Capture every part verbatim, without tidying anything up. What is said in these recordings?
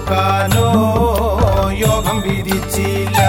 കൊടുക്കാനോ യോഗം വിധിച്ചില്ല.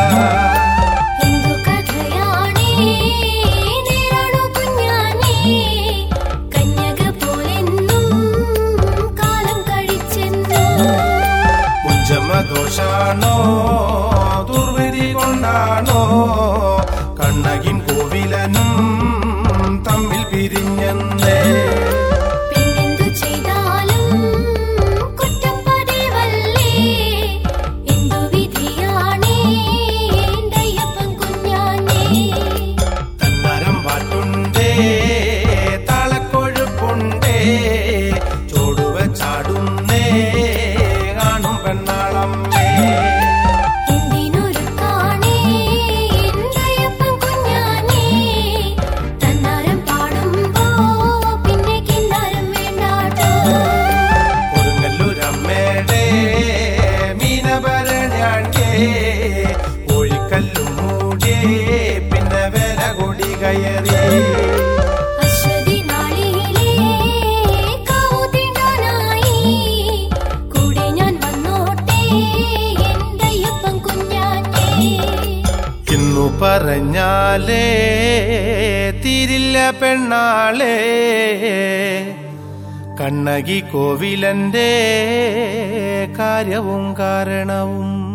ദോഷാണോ ദുർവിധി കൊണ്ടാണോ കണ്ണകിൻ കോവിലനും തമ്മിൽ പിരിഞ്ഞെന്നേ. പിന്നെന്തു ചെയ്താലും കുറ്റം പതിവല്ലേ, എന്തു വിധിയാണേ അയ്യപ്പൻ കുഞ്ഞാനേ. തന്നരം പാട്ടുണ്ടേ താളക്കൊഴുപ്പുണ്ടേ ചോടുവ ചാടുന്നേ കാണും പെണ്ണാളമ്മേ. എന്തിനൊരുക്കാണേ അയ്യപ്പൻ കുഞ്ഞാനേ, തന്നാരം പാടുമ്പോ പിന്നെ കിന്നാരം വേണ്ടാട്ടോ. കൊടുങ്ങല്ലൂരമ്മേടെ മീനഭരണേ കോഴിക്കല്ലും മൂടിയേ പിന്നെ വില കൊടി കയറി. അശ്വതി നാളിലേ കാവു തീണ്ടാനായി കൂടെ ഞാൻ വന്നോട്ടെ എന്റെ അയ്യപ്പൻ കുഞ്ഞാനേ. ഇന്നു പറഞ്ഞാലേ തീരില്ല പെണ്ണാളേ കണ്ണകി കോവിലന്റെ കാര്യവും കാരണവും.